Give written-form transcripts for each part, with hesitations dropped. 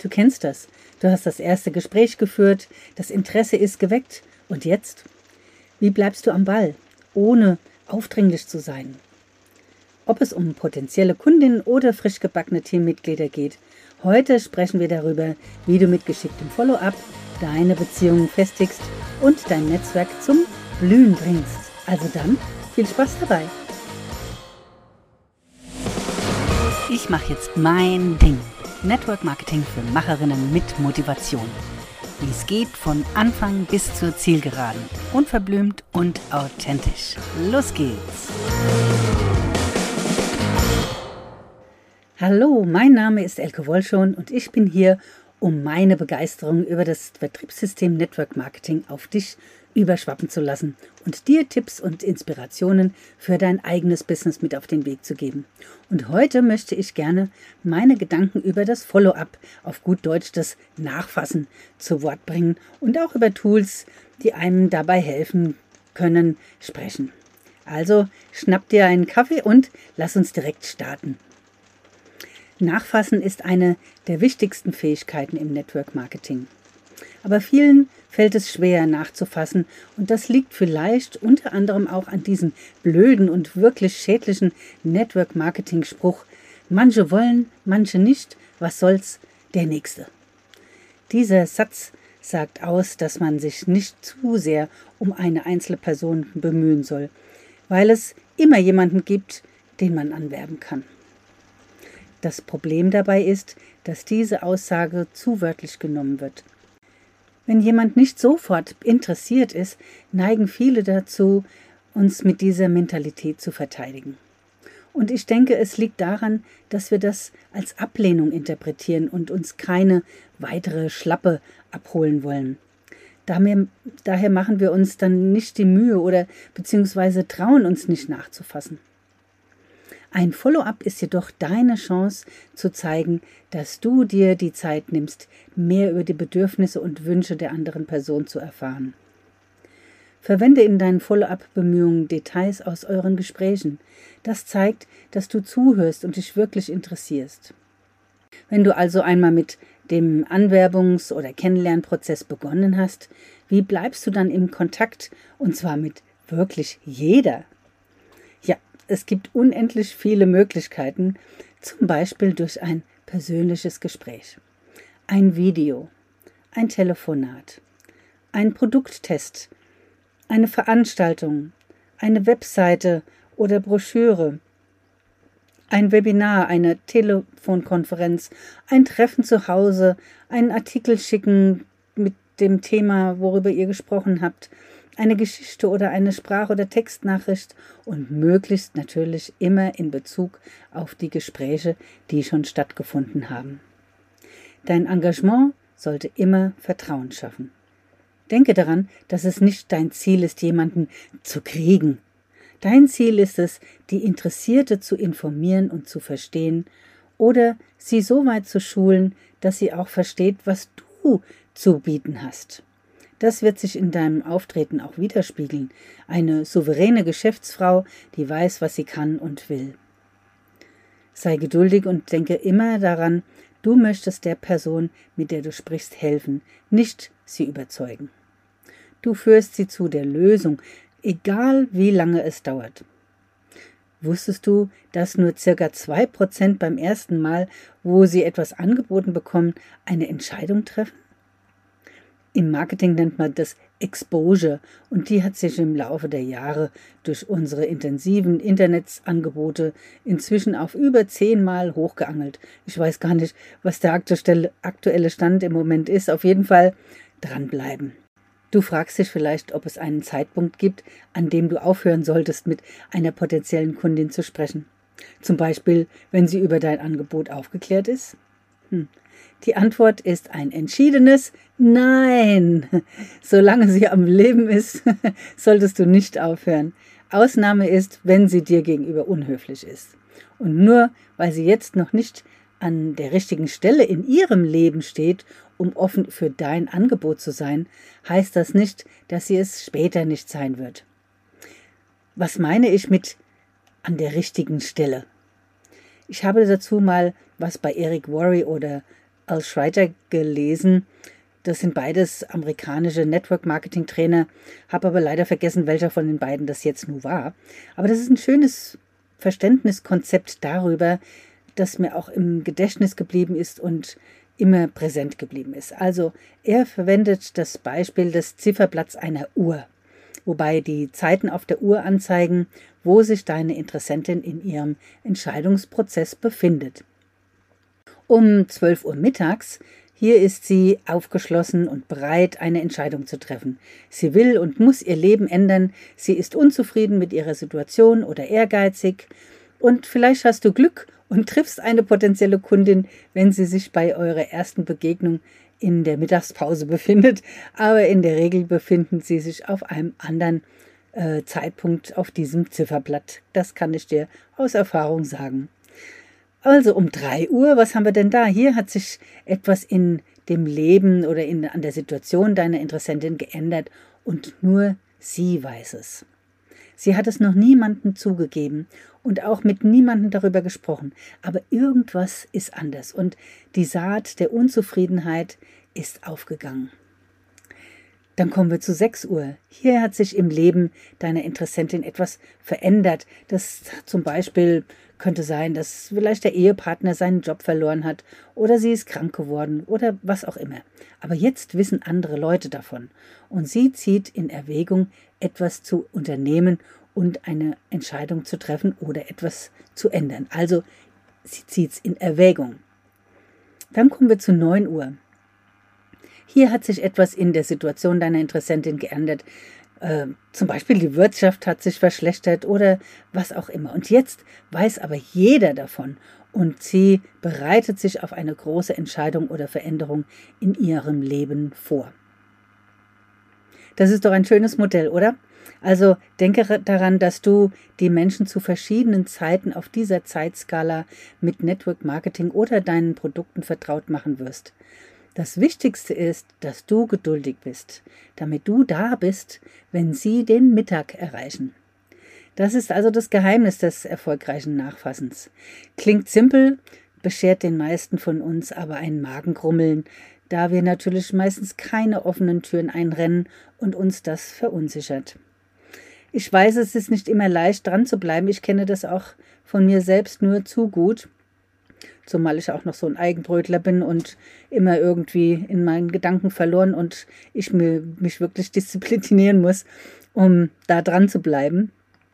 Du kennst das. Du hast das erste Gespräch geführt, das Interesse ist geweckt. Und jetzt? Wie bleibst du am Ball, ohne aufdringlich zu sein? Ob es um potenzielle Kundinnen oder frisch gebackene Teammitglieder geht, heute sprechen wir darüber, wie du mit geschicktem Follow-up deine Beziehungen festigst und dein Netzwerk zum Blühen bringst. Also dann, viel Spaß dabei! Ich mache jetzt mein Ding. Network Marketing für Macherinnen mit Motivation. Wie es geht von Anfang bis zur Zielgeraden. Unverblümt und authentisch. Los geht's! Hallo, mein Name ist Elke Wollschon und ich bin hier, um meine Begeisterung über das Vertriebssystem Network Marketing auf dich überschwappen zu lassen und dir Tipps und Inspirationen für dein eigenes Business mit auf den Weg zu geben. Und heute möchte ich gerne meine Gedanken über das Follow-up, auf gut Deutsch das Nachfassen, zu Wort bringen und auch über Tools, die einem dabei helfen können, sprechen. Also schnapp dir einen Kaffee und lass uns direkt starten. Nachfassen ist eine der wichtigsten Fähigkeiten im Network Marketing. Aber vielen fällt es schwer nachzufassen und das liegt vielleicht unter anderem auch an diesem blöden und wirklich schädlichen Network-Marketing-Spruch: Manche wollen, manche nicht, was soll's, der Nächste. Dieser Satz sagt aus, dass man sich nicht zu sehr um eine einzelne Person bemühen soll, weil es immer jemanden gibt, den man anwerben kann. Das Problem dabei ist, dass diese Aussage zu wörtlich genommen wird. Wenn jemand nicht sofort interessiert ist, neigen viele dazu, uns mit dieser Mentalität zu verteidigen. Und ich denke, es liegt daran, dass wir das als Ablehnung interpretieren und uns keine weitere Schlappe abholen wollen. Daher machen wir uns dann nicht die Mühe oder beziehungsweise trauen uns nicht nachzufassen. Ein Follow-up ist jedoch deine Chance zu zeigen, dass du dir die Zeit nimmst, mehr über die Bedürfnisse und Wünsche der anderen Person zu erfahren. Verwende in deinen Follow-up-Bemühungen Details aus euren Gesprächen. Das zeigt, dass du zuhörst und dich wirklich interessierst. Wenn du also einmal mit dem Anwerbungs- oder Kennenlernprozess begonnen hast, wie bleibst du dann im Kontakt, und zwar mit wirklich jeder? Es gibt unendlich viele Möglichkeiten, zum Beispiel durch ein persönliches Gespräch, ein Video, ein Telefonat, ein Produkttest, eine Veranstaltung, eine Webseite oder Broschüre, ein Webinar, eine Telefonkonferenz, ein Treffen zu Hause, einen Artikel schicken mit dem Thema, worüber ihr gesprochen habt, eine Geschichte oder eine Sprach- oder Textnachricht und möglichst natürlich immer in Bezug auf die Gespräche, die schon stattgefunden haben. Dein Engagement sollte immer Vertrauen schaffen. Denke daran, dass es nicht dein Ziel ist, jemanden zu kriegen. Dein Ziel ist es, die Interessierte zu informieren und zu verstehen oder sie so weit zu schulen, dass sie auch versteht, was du zu bieten hast. Das wird sich in deinem Auftreten auch widerspiegeln. Eine souveräne Geschäftsfrau, die weiß, was sie kann und will. Sei geduldig und denke immer daran, du möchtest der Person, mit der du sprichst, helfen, nicht sie überzeugen. Du führst sie zu der Lösung, egal wie lange es dauert. Wusstest du, dass nur ca. 2% beim ersten Mal, wo sie etwas angeboten bekommen, eine Entscheidung treffen? Im Marketing nennt man das Exposure und die hat sich im Laufe der Jahre durch unsere intensiven Internetsangebote inzwischen auf über 10-mal hochgeangelt. Ich weiß gar nicht, was der aktuelle Stand im Moment ist. Auf jeden Fall dranbleiben. Du fragst dich vielleicht, ob es einen Zeitpunkt gibt, an dem du aufhören solltest, mit einer potenziellen Kundin zu sprechen. Zum Beispiel, wenn sie über dein Angebot aufgeklärt ist? Die Antwort ist ein entschiedenes Nein. Solange sie am Leben ist, solltest du nicht aufhören. Ausnahme ist, wenn sie dir gegenüber unhöflich ist. Und nur weil sie jetzt noch nicht an der richtigen Stelle in ihrem Leben steht, um offen für dein Angebot zu sein, heißt das nicht, dass sie es später nicht sein wird. Was meine ich mit an der richtigen Stelle? Ich habe dazu mal was bei Eric Worre oder Al Schreiter gelesen. Das sind beides amerikanische Network-Marketing-Trainer, habe aber leider vergessen, welcher von den beiden das jetzt nun war. Aber das ist ein schönes Verständniskonzept darüber, das mir auch im Gedächtnis geblieben ist und immer präsent geblieben ist. Also er verwendet das Beispiel des Zifferblatts einer Uhr, wobei die Zeiten auf der Uhr anzeigen, wo sich deine Interessentin in ihrem Entscheidungsprozess befindet. Um 12 Uhr mittags, hier ist sie aufgeschlossen und bereit, eine Entscheidung zu treffen. Sie will und muss ihr Leben ändern, sie ist unzufrieden mit ihrer Situation oder ehrgeizig und vielleicht hast du Glück und triffst eine potenzielle Kundin, wenn sie sich bei eurer ersten Begegnung in der Mittagspause befindet, aber in der Regel befinden sie sich auf einem anderen Zeitpunkt auf diesem Zifferblatt. Das kann ich dir aus Erfahrung sagen. Also um 3 Uhr, was haben wir denn da? Hier hat sich etwas in dem Leben oder an der Situation deiner Interessentin geändert und nur sie weiß es. Sie hat es noch niemandem zugegeben und auch mit niemandem darüber gesprochen. Aber irgendwas ist anders und die Saat der Unzufriedenheit ist aufgegangen. Dann kommen wir zu 6 Uhr. Hier hat sich im Leben deiner Interessentin etwas verändert. Das zum Beispiel könnte sein, dass vielleicht der Ehepartner seinen Job verloren hat oder sie ist krank geworden oder was auch immer. Aber jetzt wissen andere Leute davon und sie zieht in Erwägung, etwas zu unternehmen und eine Entscheidung zu treffen oder etwas zu ändern. Also sie zieht es in Erwägung. Dann kommen wir zu 9 Uhr. Hier hat sich etwas in der Situation deiner Interessentin geändert. Zum Beispiel die Wirtschaft hat sich verschlechtert oder was auch immer. Und jetzt weiß aber jeder davon und sie bereitet sich auf eine große Entscheidung oder Veränderung in ihrem Leben vor. Das ist doch ein schönes Modell, oder? Also denke daran, dass du die Menschen zu verschiedenen Zeiten auf dieser Zeitskala mit Network Marketing oder deinen Produkten vertraut machen wirst. Das Wichtigste ist, dass du geduldig bist, damit du da bist, wenn sie den Mittag erreichen. Das ist also das Geheimnis des erfolgreichen Nachfassens. Klingt simpel, beschert den meisten von uns aber ein Magengrummeln, da wir natürlich meistens keine offenen Türen einrennen und uns das verunsichert. Ich weiß, es ist nicht immer leicht, dran zu bleiben. Ich kenne das auch von mir selbst nur zu gut, zumal ich auch noch so ein Eigenbrötler bin und immer irgendwie in meinen Gedanken verloren und ich mich wirklich disziplinieren muss, um da dran zu bleiben.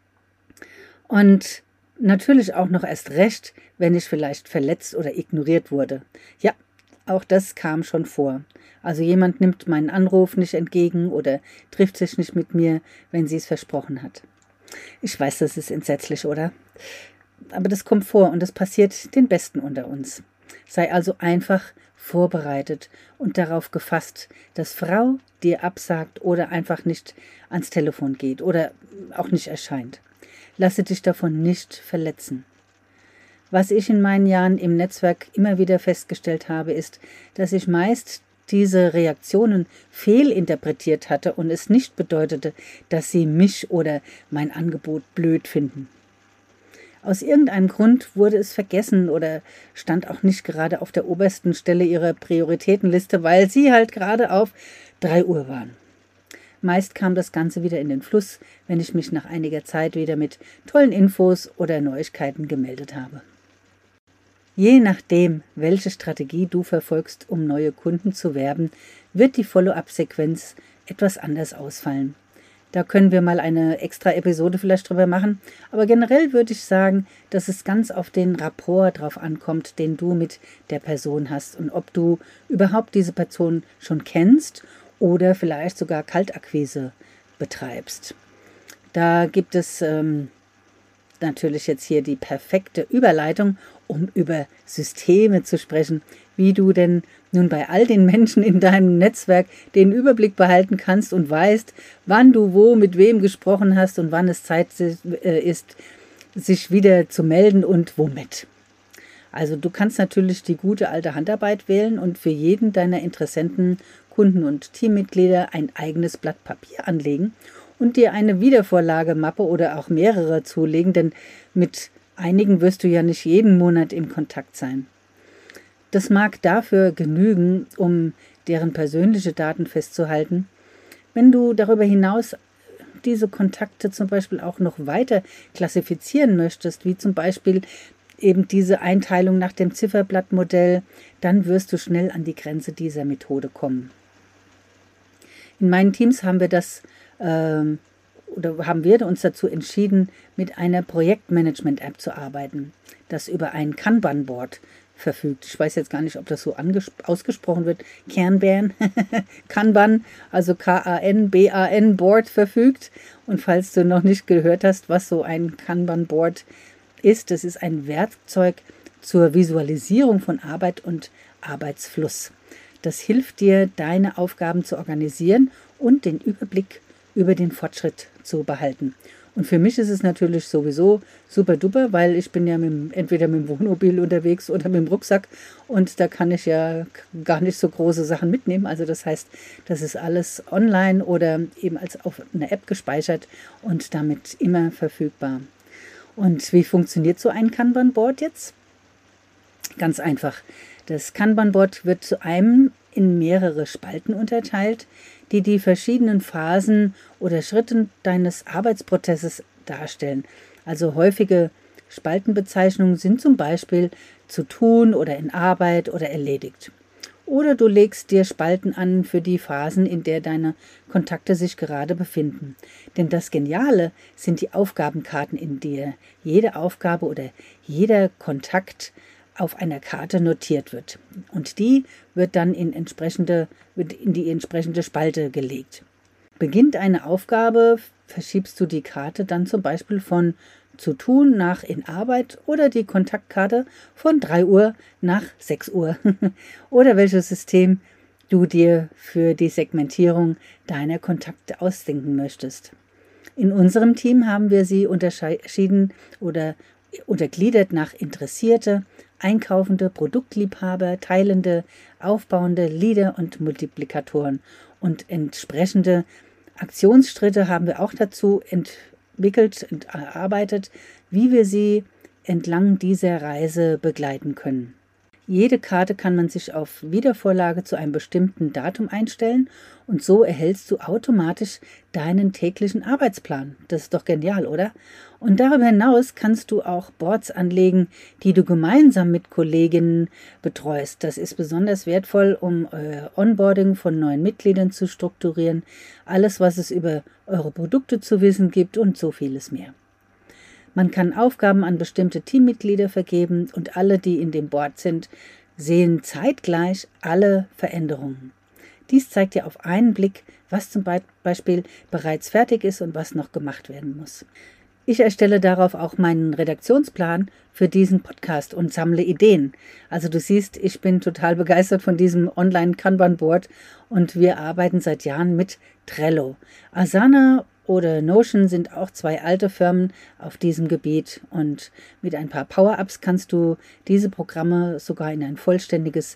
Und natürlich auch noch erst recht, wenn ich vielleicht verletzt oder ignoriert wurde. Ja, auch das kam schon vor. Also jemand nimmt meinen Anruf nicht entgegen oder trifft sich nicht mit mir, wenn sie es versprochen hat. Ich weiß, das ist entsetzlich, oder? Aber das kommt vor und das passiert den Besten unter uns. Sei also einfach vorbereitet und darauf gefasst, dass Frau dir absagt oder einfach nicht ans Telefon geht oder auch nicht erscheint. Lasse dich davon nicht verletzen. Was ich in meinen Jahren im Netzwerk immer wieder festgestellt habe, ist, dass ich meist diese Reaktionen fehlinterpretiert hatte und es nicht bedeutete, dass sie mich oder mein Angebot blöd finden. Aus irgendeinem Grund wurde es vergessen oder stand auch nicht gerade auf der obersten Stelle ihrer Prioritätenliste, weil sie halt gerade auf 3 Uhr waren. Meist kam das Ganze wieder in den Fluss, wenn ich mich nach einiger Zeit wieder mit tollen Infos oder Neuigkeiten gemeldet habe. Je nachdem, welche Strategie du verfolgst, um neue Kunden zu werben, wird die Follow-up-Sequenz etwas anders ausfallen. Da können wir mal eine extra Episode vielleicht drüber machen. Aber generell würde ich sagen, dass es ganz auf den Rapport drauf ankommt, den du mit der Person hast und ob du überhaupt diese Person schon kennst oder vielleicht sogar Kaltakquise betreibst. Da gibt es natürlich jetzt hier die perfekte Überleitung, um über Systeme zu sprechen, wie du denn nun bei all den Menschen in deinem Netzwerk den Überblick behalten kannst und weißt, wann du wo mit wem gesprochen hast und wann es Zeit ist, sich wieder zu melden und womit. Also du kannst natürlich die gute alte Handarbeit wählen und für jeden deiner Interessenten, Kunden und Teammitglieder ein eigenes Blatt Papier anlegen und dir eine Wiedervorlagemappe oder auch mehrere zulegen, denn mit einigen wirst du ja nicht jeden Monat in Kontakt sein. Das mag dafür genügen, um deren persönliche Daten festzuhalten. Wenn du darüber hinaus diese Kontakte zum Beispiel auch noch weiter klassifizieren möchtest, wie zum Beispiel eben diese Einteilung nach dem Zifferblattmodell, dann wirst du schnell an die Grenze dieser Methode kommen. In meinen Teams haben wir uns dazu entschieden, mit einer Projektmanagement-App zu arbeiten, das über ein Kanban-Board verfügt. Ich weiß jetzt gar nicht, ob das so ausgesprochen wird. Kanban, also Kanban, Board verfügt. Und falls du noch nicht gehört hast, was so ein Kanban-Board ist, das ist ein Werkzeug zur Visualisierung von Arbeit und Arbeitsfluss. Das hilft dir, deine Aufgaben zu organisieren und den Überblick über den Fortschritt zu behalten. Und für mich ist es natürlich sowieso super duper, weil ich bin ja entweder mit dem Wohnmobil unterwegs oder mit dem Rucksack und da kann ich ja gar nicht so große Sachen mitnehmen. Also das heißt, das ist alles online oder eben als auf einer App gespeichert und damit immer verfügbar. Und wie funktioniert so ein Kanban-Board jetzt? Ganz einfach. Das Kanban-Board wird zu einem in mehrere Spalten unterteilt, die die verschiedenen Phasen oder Schritte deines Arbeitsprozesses darstellen. Also häufige Spaltenbezeichnungen sind zum Beispiel zu tun oder in Arbeit oder erledigt. Oder du legst dir Spalten an für die Phasen, in der deine Kontakte sich gerade befinden. Denn das Geniale sind die Aufgabenkarten, in der jede Aufgabe oder jeder Kontakt auf einer Karte notiert wird. Und die wird dann in die entsprechende Spalte gelegt. Beginnt eine Aufgabe, verschiebst du die Karte dann zum Beispiel von zu tun nach in Arbeit oder die Kontaktkarte von 3 Uhr nach 6 Uhr oder welches System du dir für die Segmentierung deiner Kontakte ausdenken möchtest. In unserem Team haben wir sie unterschieden oder untergliedert nach Interessierte, Einkaufende, Produktliebhaber, Teilende, Aufbauende, Leader und Multiplikatoren. Und entsprechende Aktionsschritte haben wir auch dazu entwickelt und erarbeitet, wie wir sie entlang dieser Reise begleiten können. Jede Karte kann man sich auf Wiedervorlage zu einem bestimmten Datum einstellen und so erhältst du automatisch deinen täglichen Arbeitsplan. Das ist doch genial, oder? Und darüber hinaus kannst du auch Boards anlegen, die du gemeinsam mit Kolleginnen betreust. Das ist besonders wertvoll, um euer Onboarding von neuen Mitgliedern zu strukturieren, alles, was es über eure Produkte zu wissen gibt und so vieles mehr. Man kann Aufgaben an bestimmte Teammitglieder vergeben und alle, die in dem Board sind, sehen zeitgleich alle Veränderungen. Dies zeigt dir auf einen Blick, was zum Beispiel bereits fertig ist und was noch gemacht werden muss. Ich erstelle darauf auch meinen Redaktionsplan für diesen Podcast und sammle Ideen. Also du siehst, ich bin total begeistert von diesem Online-Kanban-Board und wir arbeiten seit Jahren mit Trello. Asana oder Notion sind auch 2 alte Firmen auf diesem Gebiet und mit ein paar Power-Ups kannst du diese Programme sogar in ein vollständiges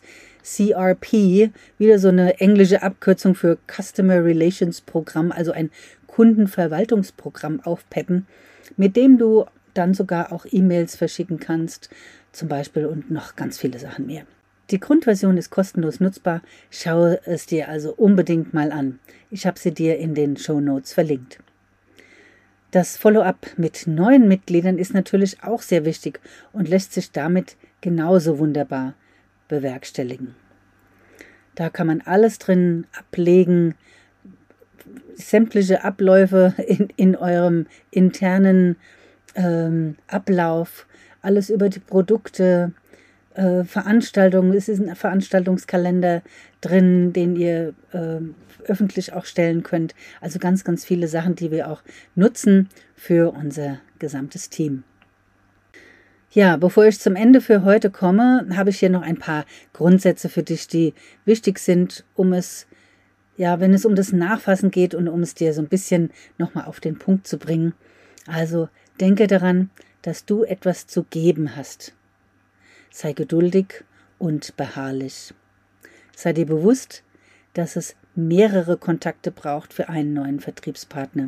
CRP, wieder so eine englische Abkürzung für Customer Relations Programm, also ein Kundenverwaltungsprogramm aufpeppen, mit dem du dann sogar auch E-Mails verschicken kannst, zum Beispiel und noch ganz viele Sachen mehr. Die Grundversion ist kostenlos nutzbar, schau es dir also unbedingt mal an. Ich habe sie dir in den Shownotes verlinkt. Das Follow-up mit neuen Mitgliedern ist natürlich auch sehr wichtig und lässt sich damit genauso wunderbar bewerkstelligen. Da kann man alles drin ablegen, sämtliche Abläufe in eurem internen Ablauf, alles über die Produkte, Veranstaltungen, es ist ein Veranstaltungskalender drin, den ihr öffentlich auch stellen könnt. Also ganz, ganz viele Sachen, die wir auch nutzen für unser gesamtes Team. Ja, bevor ich zum Ende für heute komme, habe ich hier noch ein paar Grundsätze für dich, die wichtig sind, wenn es um das Nachfassen geht und um es dir so ein bisschen nochmal auf den Punkt zu bringen. Also denke daran, dass du etwas zu geben hast. Sei geduldig und beharrlich. Sei dir bewusst, dass es mehrere Kontakte braucht für einen neuen Vertriebspartner.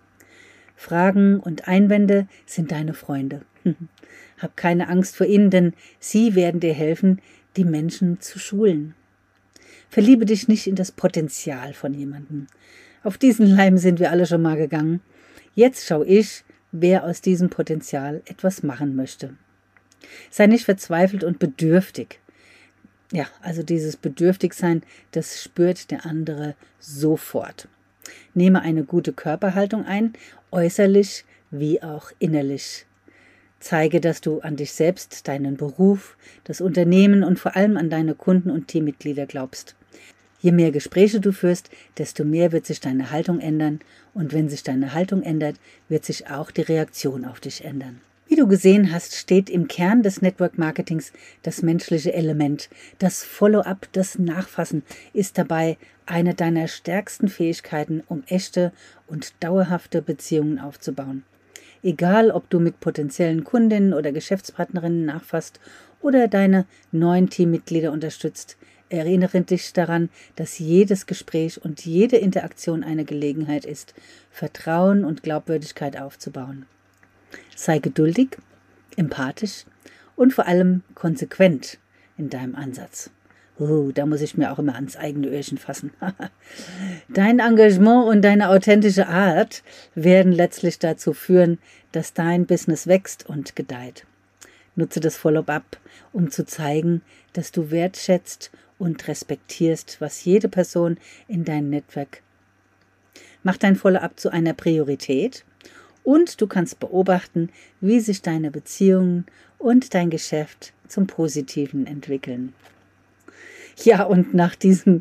Fragen und Einwände sind deine Freunde. Hab keine Angst vor ihnen, denn sie werden dir helfen, die Menschen zu schulen. Verliebe dich nicht in das Potenzial von jemandem. Auf diesen Leim sind wir alle schon mal gegangen. Jetzt schaue ich, wer aus diesem Potenzial etwas machen möchte. Sei nicht verzweifelt und bedürftig. Ja, also dieses Bedürftigsein, das spürt der andere sofort. Nehme eine gute Körperhaltung ein, äußerlich wie auch innerlich. Zeige, dass du an dich selbst, deinen Beruf, das Unternehmen und vor allem an deine Kunden und Teammitglieder glaubst. Je mehr Gespräche du führst, desto mehr wird sich deine Haltung ändern. Und wenn sich deine Haltung ändert, wird sich auch die Reaktion auf dich ändern. Wie du gesehen hast, steht im Kern des Network Marketings das menschliche Element. Das Follow-up, das Nachfassen ist dabei eine deiner stärksten Fähigkeiten, um echte und dauerhafte Beziehungen aufzubauen. Egal, ob du mit potenziellen Kundinnen oder Geschäftspartnerinnen nachfasst oder deine neuen Teammitglieder unterstützt, erinnere dich daran, dass jedes Gespräch und jede Interaktion eine Gelegenheit ist, Vertrauen und Glaubwürdigkeit aufzubauen. Sei geduldig, empathisch und vor allem konsequent in deinem Ansatz. Da muss ich mir auch immer ans eigene Öhrchen fassen. Dein Engagement und deine authentische Art werden letztlich dazu führen, dass dein Business wächst und gedeiht. Nutze das Follow-up, um zu zeigen, dass du wertschätzt und respektierst, was jede Person in deinem Netzwerk. Mach dein Follow-up zu einer Priorität und du kannst beobachten, wie sich deine Beziehungen und dein Geschäft zum Positiven entwickeln. Ja, und nach diesem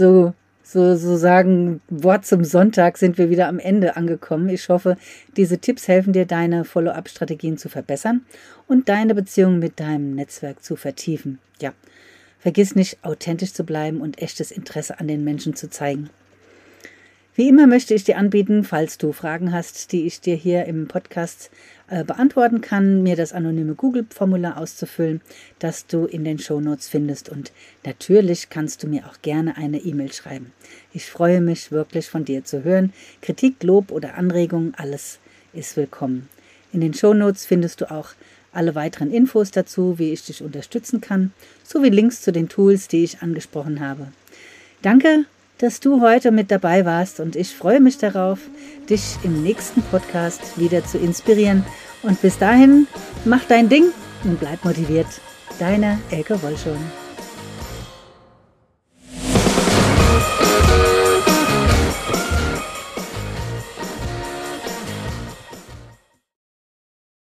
sozusagen Wort zum Sonntag sind wir wieder am Ende angekommen. Ich hoffe, diese Tipps helfen dir, deine Follow-up-Strategien zu verbessern und deine Beziehung mit deinem Netzwerk zu vertiefen. Ja, vergiss nicht, authentisch zu bleiben und echtes Interesse an den Menschen zu zeigen. Wie immer möchte ich dir anbieten, falls du Fragen hast, die ich dir hier im Podcast beantworten kann, mir das anonyme Google-Formular auszufüllen, das du in den Shownotes findest. Und natürlich kannst du mir auch gerne eine E-Mail schreiben. Ich freue mich wirklich von dir zu hören. Kritik, Lob oder Anregungen, alles ist willkommen. In den Shownotes findest du auch alle weiteren Infos dazu, wie ich dich unterstützen kann, sowie Links zu den Tools, die ich angesprochen habe. Danke, dass du heute mit dabei warst und ich freue mich darauf, dich im nächsten Podcast wieder zu inspirieren. Und bis dahin, mach dein Ding und bleib motiviert. Deine Elke Wollschon.